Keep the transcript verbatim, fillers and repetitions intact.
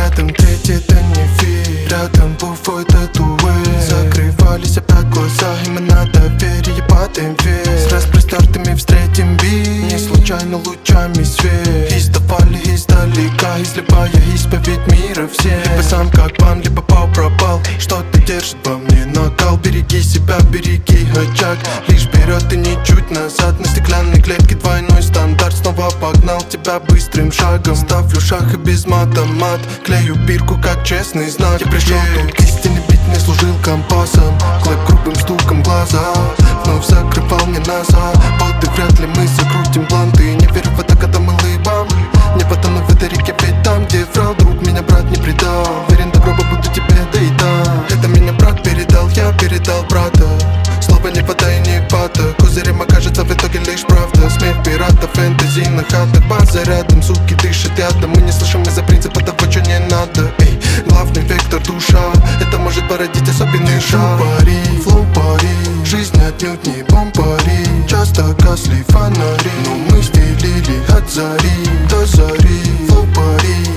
рядом третий, это не фит. Рядом буфой татуэ. Закрывались опять глаза, и мы на доверие падаем вверх. С распростертыми встретим бит, не случайно лучами свет. Издавали издалека, изливая исповедь мира всем. Либо сам как пан, либо пал-пропал. Что-то держит во мне накал. Береги себя, береги очаг. Лишь вперед и ничуть назад. На стеклянной клетке двойной стандарт. Снова погнал тебя быстрым шагом. Ставлю шаг и без мата мат. Клею бирку как честный знак. Я пришел тут к истине, бит мне служил компасом. Клэп грубым стуком глаза вновь закрывал мне назад. Вот и вряд ли мы закрутим бланты. Не верю в это, когда мы лыбам. Не потону в этой реке, ведь там, где врал друг, меня брат не предал. Верен добро, буду тебе, да и да. Это меня брат передал, я передал брата. Слово не вода и не пата. Козырем окажется в итоге лишь правда. Смех пирата, фэнтези на хатах. База рядом, суки дышат ядом. Мы не слышим из-за принципа того, что не надо. Эй, главный вектор душа. Это может породить особенный шаг. Флоу пари, жизнь отнюдь не бомбари. Часто гасли фонари, но мы стелили от зари до зари. Флоу пари,